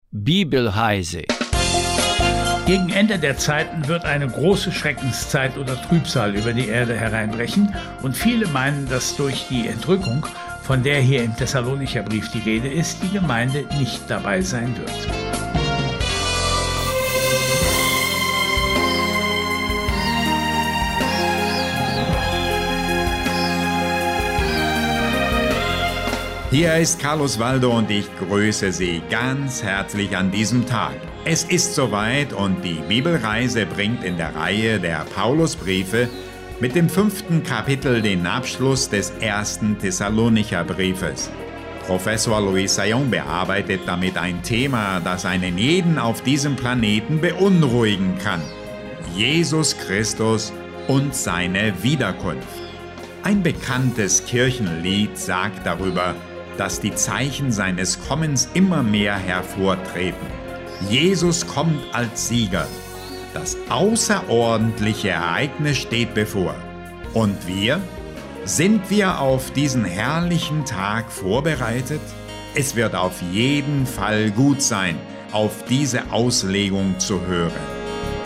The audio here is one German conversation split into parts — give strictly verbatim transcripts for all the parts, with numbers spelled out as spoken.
Bibelreise. Gegen Ende der Zeiten wird eine große Schreckenszeit oder Trübsal über die Erde hereinbrechen und viele meinen, dass durch die Entrückung, von der hier im Thessalonicher Brief die Rede ist, die Gemeinde nicht dabei sein wird. Hier ist Carlos Waldo und ich grüße Sie ganz herzlich an diesem Tag. Es ist soweit und die Bibelreise bringt in der Reihe der Paulusbriefe mit dem fünften Kapitel den Abschluss des ersten Thessalonicher Briefes. Professor Luis Sayon bearbeitet damit ein Thema, das einen jeden auf diesem Planeten beunruhigen kann: Jesus Christus und seine Wiederkunft. Ein bekanntes Kirchenlied sagt darüber, dass die Zeichen seines Kommens immer mehr hervortreten. Jesus kommt als Sieger. Das außerordentliche Ereignis steht bevor. Und wir? Sind wir auf diesen herrlichen Tag vorbereitet? Es wird auf jeden Fall gut sein, auf diese Auslegung zu hören.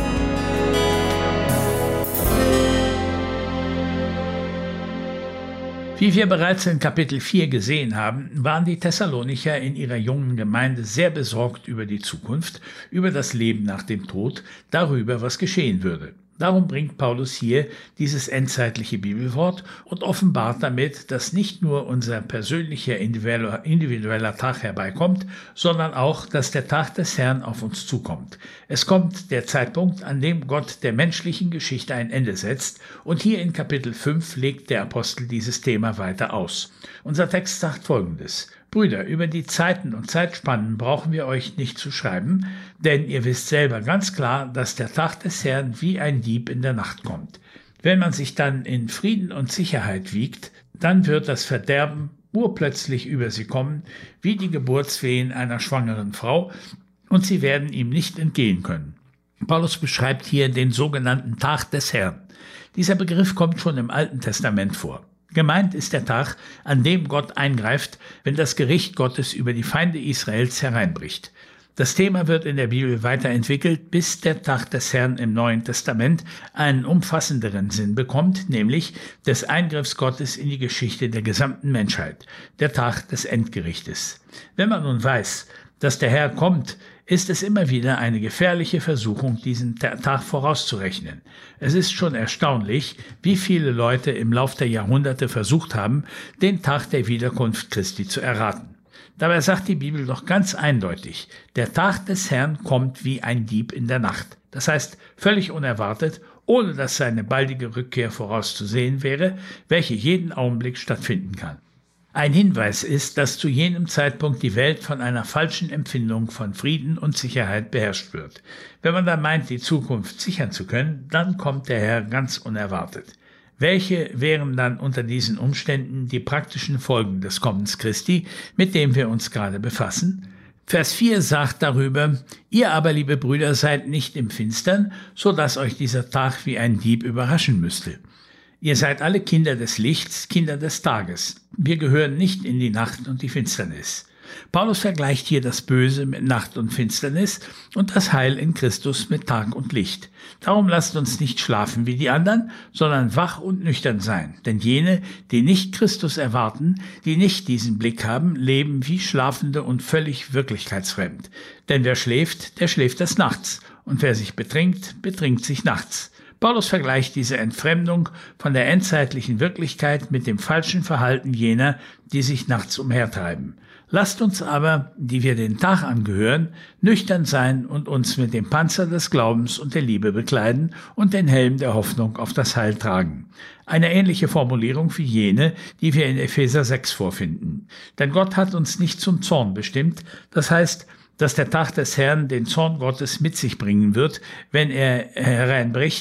Wie wir bereits in Kapitel vier gesehen haben, waren die Thessalonicher in ihrer jungen Gemeinde sehr besorgt über die Zukunft, über das Leben nach dem Tod, darüber, was geschehen würde. Darum bringt Paulus hier dieses endzeitliche Bibelwort und offenbart damit, dass nicht nur unser persönlicher individueller, individueller Tag herbeikommt, sondern auch, dass der Tag des Herrn auf uns zukommt. Es kommt der Zeitpunkt, an dem Gott der menschlichen Geschichte ein Ende setzt, und hier in Kapitel fünf legt der Apostel dieses Thema weiter aus. Unser Text sagt Folgendes: Brüder, über die Zeiten und Zeitspannen brauchen wir euch nicht zu schreiben, denn ihr wisst selber ganz klar, dass der Tag des Herrn wie ein Dieb in der Nacht kommt. Wenn man sich dann in Frieden und Sicherheit wiegt, dann wird das Verderben urplötzlich über sie kommen, wie die Geburtswehen einer schwangeren Frau, und sie werden ihm nicht entgehen können. Paulus beschreibt hier den sogenannten Tag des Herrn. Dieser Begriff kommt schon im Alten Testament vor. Gemeint ist der Tag, an dem Gott eingreift, wenn das Gericht Gottes über die Feinde Israels hereinbricht. Das Thema wird in der Bibel weiterentwickelt, bis der Tag des Herrn im Neuen Testament einen umfassenderen Sinn bekommt, nämlich des Eingriffs Gottes in die Geschichte der gesamten Menschheit, der Tag des Endgerichtes. Wenn man nun weiß, dass der Herr kommt, ist es immer wieder eine gefährliche Versuchung, diesen Tag vorauszurechnen. Es ist schon erstaunlich, wie viele Leute im Lauf der Jahrhunderte versucht haben, den Tag der Wiederkunft Christi zu erraten. Dabei sagt die Bibel doch ganz eindeutig: Der Tag des Herrn kommt wie ein Dieb in der Nacht. Das heißt, völlig unerwartet, ohne dass seine baldige Rückkehr vorauszusehen wäre, welche jeden Augenblick stattfinden kann. Ein Hinweis ist, dass zu jenem Zeitpunkt die Welt von einer falschen Empfindung von Frieden und Sicherheit beherrscht wird. Wenn man da meint, die Zukunft sichern zu können, dann kommt der Herr ganz unerwartet. Welche wären dann unter diesen Umständen die praktischen Folgen des Kommens Christi, mit dem wir uns gerade befassen? Vers vier sagt darüber: Ihr aber, liebe Brüder, seid nicht im Finstern, so dass euch dieser Tag wie ein Dieb überraschen müsste. Ihr seid alle Kinder des Lichts, Kinder des Tages. Wir gehören nicht in die Nacht und die Finsternis. Paulus vergleicht hier das Böse mit Nacht und Finsternis und das Heil in Christus mit Tag und Licht. Darum lasst uns nicht schlafen wie die anderen, sondern wach und nüchtern sein. Denn jene, die nicht Christus erwarten, die nicht diesen Blick haben, leben wie Schlafende und völlig wirklichkeitsfremd. Denn wer schläft, der schläft des Nachts. Und wer sich betrinkt, betrinkt sich nachts. Paulus vergleicht diese Entfremdung von der endzeitlichen Wirklichkeit mit dem falschen Verhalten jener, die sich nachts umhertreiben. Lasst uns aber, die wir den Tag angehören, nüchtern sein und uns mit dem Panzer des Glaubens und der Liebe bekleiden und den Helm der Hoffnung auf das Heil tragen. Eine ähnliche Formulierung wie jene, die wir in Epheser sechs vorfinden. Denn Gott hat uns nicht zum Zorn bestimmt, das heißt, dass der Tag des Herrn den Zorn Gottes mit sich bringen wird, wenn er hereinbricht,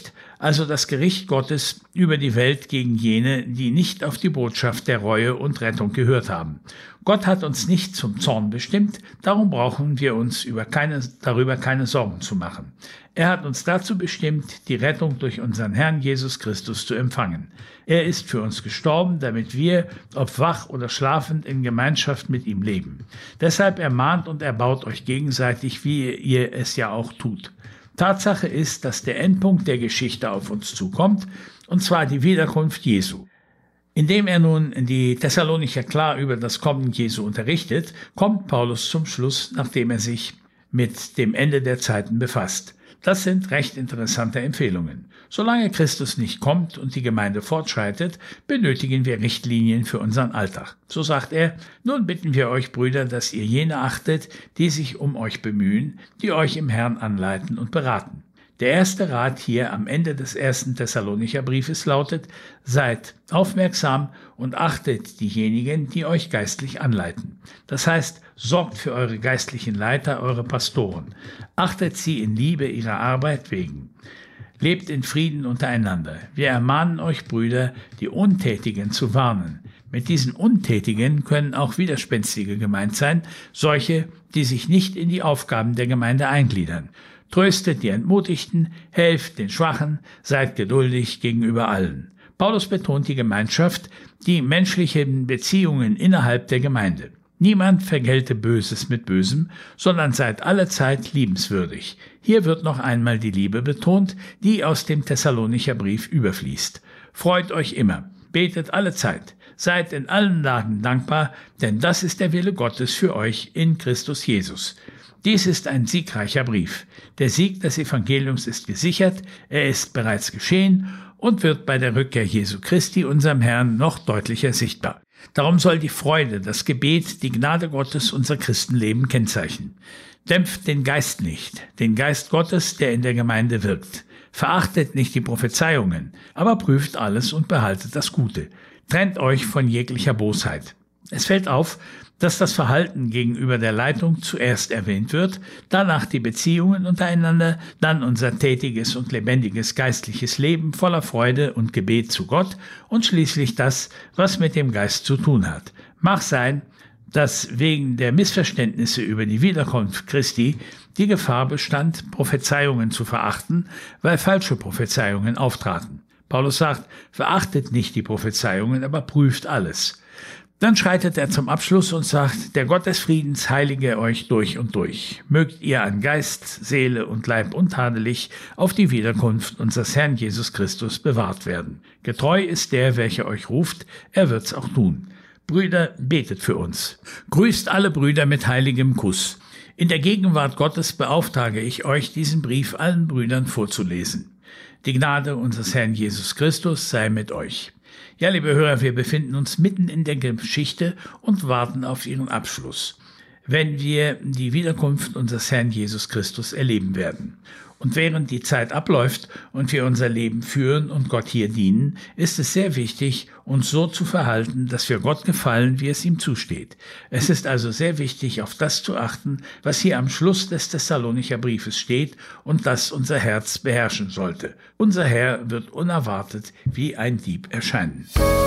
also das Gericht Gottes über die Welt gegen jene, die nicht auf die Botschaft der Reue und Rettung gehört haben. Gott hat uns nicht zum Zorn bestimmt, darum brauchen wir uns über keine, darüber keine Sorgen zu machen. Er hat uns dazu bestimmt, die Rettung durch unseren Herrn Jesus Christus zu empfangen. Er ist für uns gestorben, damit wir, ob wach oder schlafend, in Gemeinschaft mit ihm leben. Deshalb ermahnt und erbaut euch gegenseitig, wie ihr es ja auch tut. Tatsache ist, dass der Endpunkt der Geschichte auf uns zukommt, und zwar die Wiederkunft Jesu. Indem er nun die Thessalonicher klar über das Kommen Jesu unterrichtet, kommt Paulus zum Schluss, nachdem er sich mit dem Ende der Zeiten befasst. Das sind recht interessante Empfehlungen. Solange Christus nicht kommt und die Gemeinde fortschreitet, benötigen wir Richtlinien für unseren Alltag. So sagt er: Nun bitten wir euch, Brüder, dass ihr jene achtet, die sich um euch bemühen, die euch im Herrn anleiten und beraten. Der erste Rat hier am Ende des ersten Thessalonicher Briefes lautet: Seid aufmerksam und achtet diejenigen, die euch geistlich anleiten. Das heißt, sorgt für eure geistlichen Leiter, eure Pastoren. Achtet sie in Liebe ihrer Arbeit wegen. Lebt in Frieden untereinander. Wir ermahnen euch, Brüder, die Untätigen zu warnen. Mit diesen Untätigen können auch Widerspenstige gemeint sein, solche, die sich nicht in die Aufgaben der Gemeinde eingliedern. Tröstet die Entmutigten, helft den Schwachen, seid geduldig gegenüber allen. Paulus betont die Gemeinschaft, die menschlichen Beziehungen innerhalb der Gemeinde. Niemand vergelte Böses mit Bösem, sondern seid allezeit liebenswürdig. Hier wird noch einmal die Liebe betont, die aus dem Thessalonicher Brief überfließt. Freut euch immer, betet allezeit, seid in allen Lagen dankbar, denn das ist der Wille Gottes für euch in Christus Jesus. Dies ist ein siegreicher Brief. Der Sieg des Evangeliums ist gesichert, er ist bereits geschehen und wird bei der Rückkehr Jesu Christi, unserem Herrn, noch deutlicher sichtbar. Darum soll die Freude, das Gebet, die Gnade Gottes unser Christenleben kennzeichnen. Dämpft den Geist nicht, den Geist Gottes, der in der Gemeinde wirkt. Verachtet nicht die Prophezeiungen, aber prüft alles und behaltet das Gute. Trennt euch von jeglicher Bosheit. Es fällt auf, dass das Verhalten gegenüber der Leitung zuerst erwähnt wird, danach die Beziehungen untereinander, dann unser tätiges und lebendiges geistliches Leben voller Freude und Gebet zu Gott und schließlich das, was mit dem Geist zu tun hat. Mag sein, dass wegen der Missverständnisse über die Wiederkunft Christi die Gefahr bestand, Prophezeiungen zu verachten, weil falsche Prophezeiungen auftraten. Paulus sagt: Verachtet nicht die Prophezeiungen, aber prüft alles. Dann schreitet er zum Abschluss und sagt: Der Gott des Friedens heilige euch durch und durch. Mögt ihr an Geist, Seele und Leib untadelig auf die Wiederkunft unseres Herrn Jesus Christus bewahrt werden. Getreu ist der, welcher euch ruft, er wird's auch tun. Brüder, betet für uns. Grüßt alle Brüder mit heiligem Kuss. In der Gegenwart Gottes beauftrage ich euch, diesen Brief allen Brüdern vorzulesen. Die Gnade unseres Herrn Jesus Christus sei mit euch. Ja, liebe Hörer, wir befinden uns mitten in der Geschichte und warten auf ihren Abschluss, wenn wir die Wiederkunft unseres Herrn Jesus Christus erleben werden. Und während die Zeit abläuft und wir unser Leben führen und Gott hier dienen, ist es sehr wichtig, uns so zu verhalten, dass wir Gott gefallen, wie es ihm zusteht. Es ist also sehr wichtig, auf das zu achten, was hier am Schluss des Thessalonicher Briefes steht und das unser Herz beherrschen sollte. Unser Herr wird unerwartet wie ein Dieb erscheinen.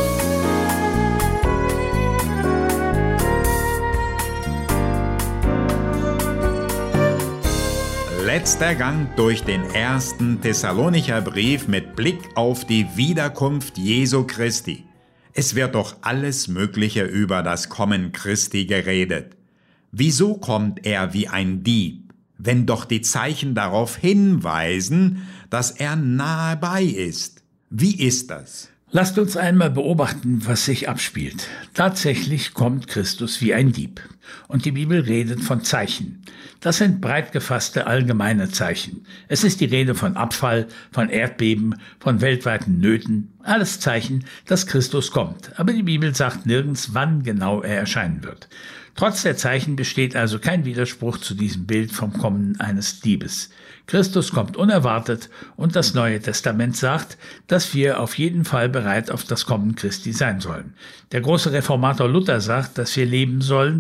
Letzter Gang durch den ersten Thessalonicher Brief mit Blick auf die Wiederkunft Jesu Christi. Es wird doch alles Mögliche über das Kommen Christi geredet. Wieso kommt er wie ein Dieb, wenn doch die Zeichen darauf hinweisen, dass er nahe bei ist? Wie ist das? Lasst uns einmal beobachten, was sich abspielt. Tatsächlich kommt Christus wie ein Dieb. Und die Bibel redet von Zeichen. Das sind breit gefasste allgemeine Zeichen. Es ist die Rede von Abfall, von Erdbeben, von weltweiten Nöten. Alles Zeichen, dass Christus kommt. Aber die Bibel sagt nirgends, wann genau er erscheinen wird. Trotz der Zeichen besteht also kein Widerspruch zu diesem Bild vom Kommen eines Diebes. Christus kommt unerwartet und das Neue Testament sagt, dass wir auf jeden Fall bereit auf das Kommen Christi sein sollen. Der große Reformator Luther sagt, dass wir leben sollen,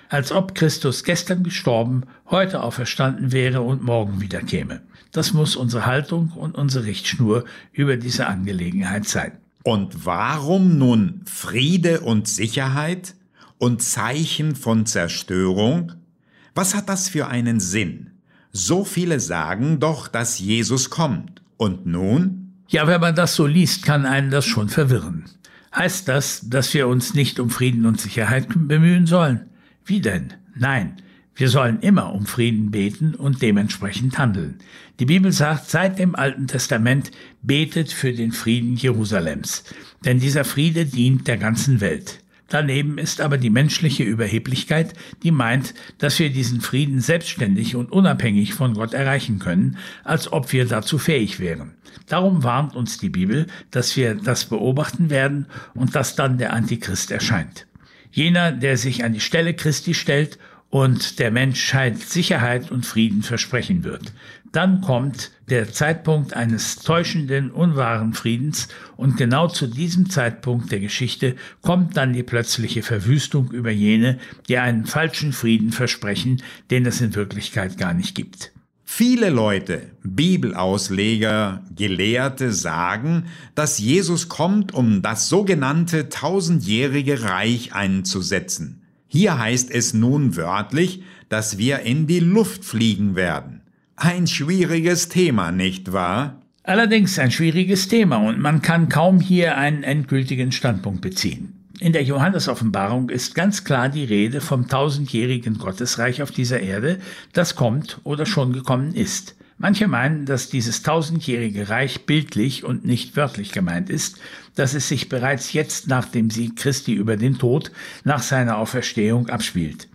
als ob Christus gestern gestorben, heute auferstanden wäre und morgen wieder käme. Das muss unsere Haltung und unsere Richtschnur über diese Angelegenheit sein. Und warum nun Friede und Sicherheit und Zeichen von Zerstörung? Was hat das für einen Sinn? So viele sagen doch, dass Jesus kommt. Und nun? Ja, wenn man das so liest, kann einen das schon verwirren. Heißt das, dass wir uns nicht um Frieden und Sicherheit bemühen sollen? Wie denn? Nein, wir sollen immer um Frieden beten und dementsprechend handeln. Die Bibel sagt seit dem Alten Testament, betet für den Frieden Jerusalems, denn dieser Friede dient der ganzen Welt. Daneben ist aber die menschliche Überheblichkeit, die meint, dass wir diesen Frieden selbstständig und unabhängig von Gott erreichen können, als ob wir dazu fähig wären. Darum warnt uns die Bibel, dass wir das beobachten werden und dass dann der Antichrist erscheint. Jener, der sich an die Stelle Christi stellt und der Menschheit Sicherheit und Frieden versprechen wird. Dann kommt der Zeitpunkt eines täuschenden, unwahren Friedens und genau zu diesem Zeitpunkt der Geschichte kommt dann die plötzliche Verwüstung über jene, die einen falschen Frieden versprechen, den es in Wirklichkeit gar nicht gibt. Viele Leute, Bibelausleger, Gelehrte sagen, dass Jesus kommt, um das sogenannte tausendjährige Reich einzusetzen. Hier heißt es nun wörtlich, dass wir in die Luft fliegen werden. Ein schwieriges Thema, nicht wahr? Allerdings ein schwieriges Thema und man kann kaum hier einen endgültigen Standpunkt beziehen. In der Johannes-Offenbarung ist ganz klar die Rede vom tausendjährigen Gottesreich auf dieser Erde, das kommt oder schon gekommen ist. Manche meinen, dass dieses tausendjährige Reich bildlich und nicht wörtlich gemeint ist, dass es sich bereits jetzt nach dem Sieg Christi über den Tod, nach seiner Auferstehung abspielt.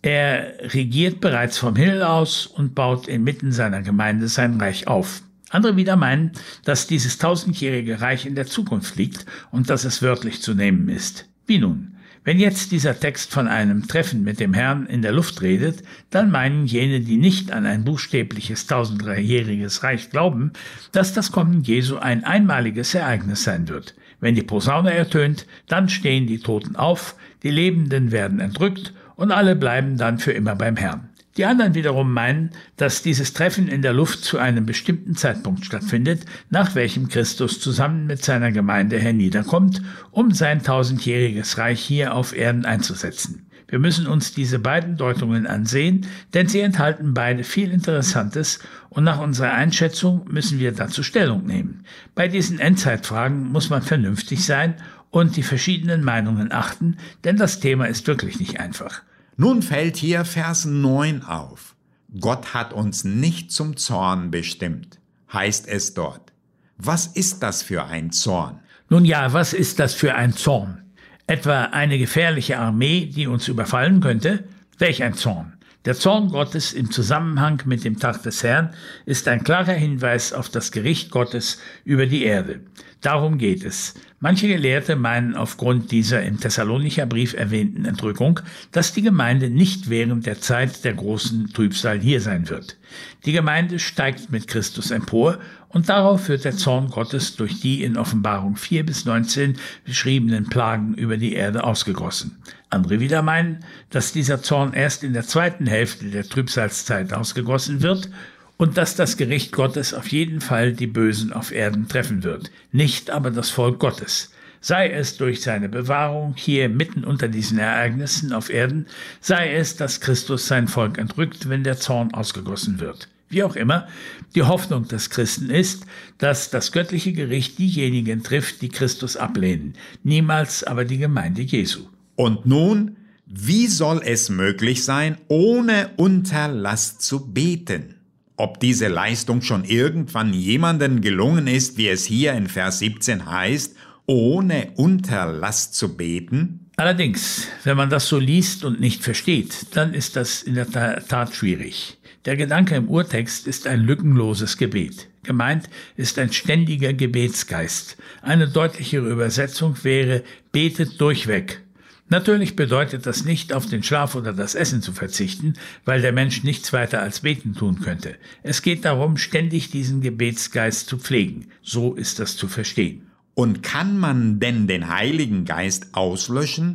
Er regiert bereits vom Himmel aus und baut inmitten seiner Gemeinde sein Reich auf. Andere wieder meinen, dass dieses tausendjährige Reich in der Zukunft liegt und dass es wörtlich zu nehmen ist. Wie nun? Wenn jetzt dieser Text von einem Treffen mit dem Herrn in der Luft redet, dann meinen jene, die nicht an ein buchstäbliches tausendjähriges Reich glauben, dass das Kommen Jesu ein einmaliges Ereignis sein wird. Wenn die Posaune ertönt, dann stehen die Toten auf, die Lebenden werden entrückt und alle bleiben dann für immer beim Herrn. Die anderen wiederum meinen, dass dieses Treffen in der Luft zu einem bestimmten Zeitpunkt stattfindet, nach welchem Christus zusammen mit seiner Gemeinde herniederkommt, um sein tausendjähriges Reich hier auf Erden einzusetzen. Wir müssen uns diese beiden Deutungen ansehen, denn sie enthalten beide viel Interessantes und nach unserer Einschätzung müssen wir dazu Stellung nehmen. Bei diesen Endzeitfragen muss man vernünftig sein und die verschiedenen Meinungen achten, denn das Thema ist wirklich nicht einfach. Nun fällt hier Vers neun auf. Gott hat uns nicht zum Zorn bestimmt, heißt es dort. Was ist das für ein Zorn? Nun ja, was ist das für ein Zorn? Etwa eine gefährliche Armee, die uns überfallen könnte? Welch ein Zorn! Der Zorn Gottes im Zusammenhang mit dem Tag des Herrn ist ein klarer Hinweis auf das Gericht Gottes über die Erde. Darum geht es. Manche Gelehrte meinen aufgrund dieser im Thessalonicher Brief erwähnten Entrückung, dass die Gemeinde nicht während der Zeit der großen Trübsal hier sein wird. Die Gemeinde steigt mit Christus empor und darauf wird der Zorn Gottes durch die in Offenbarung vier bis neunzehn beschriebenen Plagen über die Erde ausgegossen. Andere wieder meinen, dass dieser Zorn erst in der zweiten Hälfte der Trübsalzeit ausgegossen wird und dass das Gericht Gottes auf jeden Fall die Bösen auf Erden treffen wird, nicht aber das Volk Gottes. Sei es durch seine Bewahrung hier mitten unter diesen Ereignissen auf Erden, sei es, dass Christus sein Volk entrückt, wenn der Zorn ausgegossen wird. Wie auch immer, die Hoffnung des Christen ist, dass das göttliche Gericht diejenigen trifft, die Christus ablehnen, niemals aber die Gemeinde Jesu. Und nun, wie soll es möglich sein, ohne Unterlass zu beten? Ob diese Leistung schon irgendwann jemandem gelungen ist, wie es hier in Vers siebzehn heißt, ohne Unterlass zu beten? Allerdings, wenn man das so liest und nicht versteht, dann ist das in der Tat schwierig. Der Gedanke im Urtext ist ein lückenloses Gebet. Gemeint ist ein ständiger Gebetsgeist. Eine deutlichere Übersetzung wäre, betet durchweg. Natürlich bedeutet das nicht, auf den Schlaf oder das Essen zu verzichten, weil der Mensch nichts weiter als beten tun könnte. Es geht darum, ständig diesen Gebetsgeist zu pflegen. So ist das zu verstehen. Und kann man denn den Heiligen Geist auslöschen?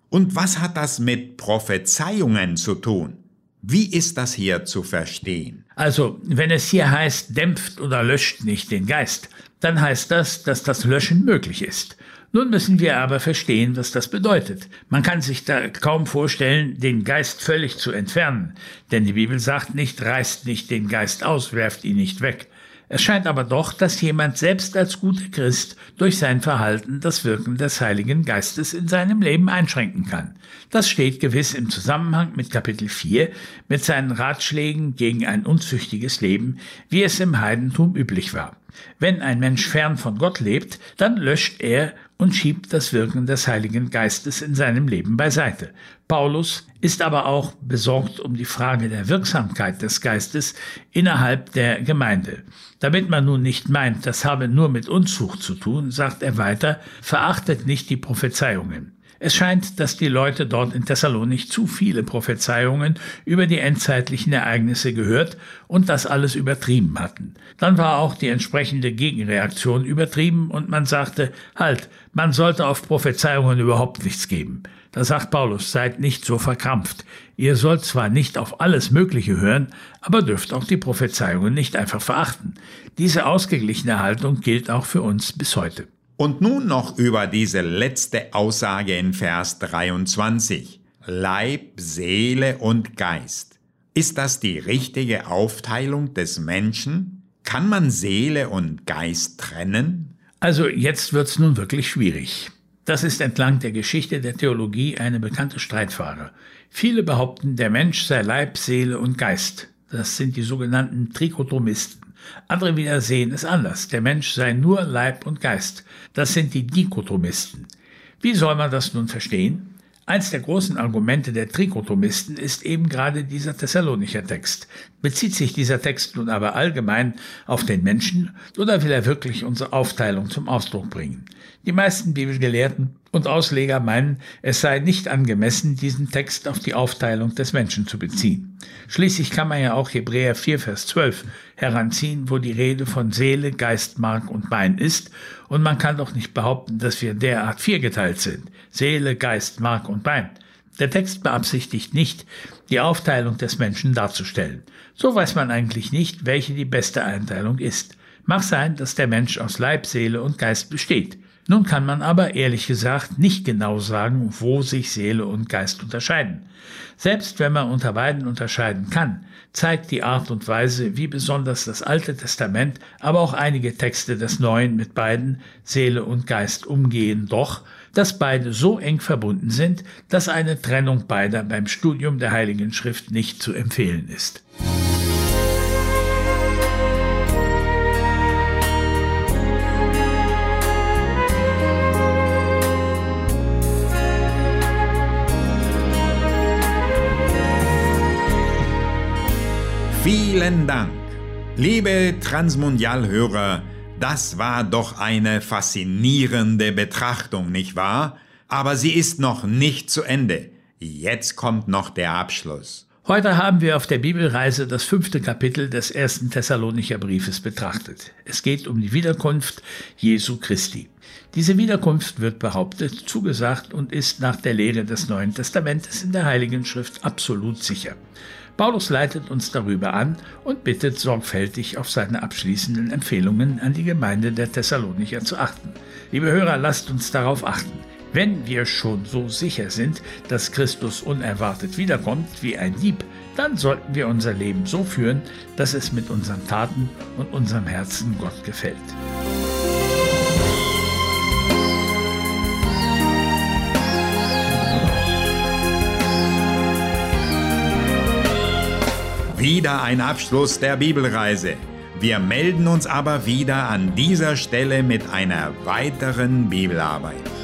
Und was hat das mit Prophezeiungen zu tun? Wie ist das hier zu verstehen? Also, wenn es hier heißt, dämpft oder löscht nicht den Geist, dann heißt das, dass das Löschen möglich ist. Nun müssen wir aber verstehen, was das bedeutet. Man kann sich da kaum vorstellen, den Geist völlig zu entfernen, denn die Bibel sagt nicht, reißt nicht den Geist aus, werft ihn nicht weg. Es scheint aber doch, dass jemand selbst als guter Christ durch sein Verhalten das Wirken des Heiligen Geistes in seinem Leben einschränken kann. Das steht gewiss im Zusammenhang mit Kapitel vier, mit seinen Ratschlägen gegen ein unzüchtiges Leben, wie es im Heidentum üblich war. Wenn ein Mensch fern von Gott lebt, dann löscht er und schiebt das Wirken des Heiligen Geistes in seinem Leben beiseite. Paulus ist aber auch besorgt um die Frage der Wirksamkeit des Geistes innerhalb der Gemeinde. Damit man nun nicht meint, das habe nur mit Unzucht zu tun, sagt er weiter, verachtet nicht die Prophezeiungen. Es scheint, dass die Leute dort in Thessalonich zu viele Prophezeiungen über die endzeitlichen Ereignisse gehört und das alles übertrieben hatten. Dann war auch die entsprechende Gegenreaktion übertrieben und man sagte, halt, man sollte auf Prophezeiungen überhaupt nichts geben. Da sagt Paulus, seid nicht so verkrampft. Ihr sollt zwar nicht auf alles Mögliche hören, aber dürft auch die Prophezeiungen nicht einfach verachten. Diese ausgeglichene Haltung gilt auch für uns bis heute. Und nun noch über diese letzte Aussage in Vers dreiundzwanzig. Leib, Seele und Geist. Ist das die richtige Aufteilung des Menschen? Kann man Seele und Geist trennen? Also jetzt wird's nun wirklich schwierig. Das ist entlang der Geschichte der Theologie eine bekannte Streitfrage. Viele behaupten, der Mensch sei Leib, Seele und Geist. Das sind die sogenannten Trikotomisten. Andere wieder sehen es anders. Der Mensch sei nur Leib und Geist. Das sind die Dikotomisten. Wie soll man das nun verstehen? Eins der großen Argumente der Trikotomisten ist eben gerade dieser Thessalonicher Text. Bezieht sich dieser Text nun aber allgemein auf den Menschen oder will er wirklich unsere Aufteilung zum Ausdruck bringen? Die meisten Bibelgelehrten und Ausleger meinen, es sei nicht angemessen, diesen Text auf die Aufteilung des Menschen zu beziehen. Schließlich kann man ja auch Hebräer vier, Vers zwölf heranziehen, wo die Rede von Seele, Geist, Mark und Bein ist. Und man kann doch nicht behaupten, dass wir derart viergeteilt sind. Seele, Geist, Mark und Bein. Der Text beabsichtigt nicht, die Aufteilung des Menschen darzustellen. So weiß man eigentlich nicht, welche die beste Einteilung ist. Mag sein, dass der Mensch aus Leib, Seele und Geist besteht. Nun kann man aber, ehrlich gesagt, nicht genau sagen, wo sich Seele und Geist unterscheiden. Selbst wenn man unter beiden unterscheiden kann, zeigt die Art und Weise, wie besonders das Alte Testament, aber auch einige Texte des Neuen mit beiden, Seele und Geist, umgehen doch, dass beide so eng verbunden sind, dass eine Trennung beider beim Studium der Heiligen Schrift nicht zu empfehlen ist. Vielen Dank. Liebe Transmundial-Hörer, das war doch eine faszinierende Betrachtung, nicht wahr? Aber sie ist noch nicht zu Ende. Jetzt kommt noch der Abschluss. Heute haben wir auf der Bibelreise das fünfte Kapitel des ersten Thessalonicher Briefes betrachtet. Es geht um die Wiederkunft Jesu Christi. Diese Wiederkunft wird behauptet, zugesagt und ist nach der Lehre des Neuen Testamentes in der Heiligen Schrift absolut sicher. Paulus leitet uns darüber an und bittet sorgfältig auf seine abschließenden Empfehlungen an die Gemeinde der Thessalonicher zu achten. Liebe Hörer, lasst uns darauf achten. Wenn wir schon so sicher sind, dass Christus unerwartet wiederkommt wie ein Dieb, dann sollten wir unser Leben so führen, dass es mit unseren Taten und unserem Herzen Gott gefällt. Wieder ein Abschluss der Bibelreise. Wir melden uns aber wieder an dieser Stelle mit einer weiteren Bibelarbeit.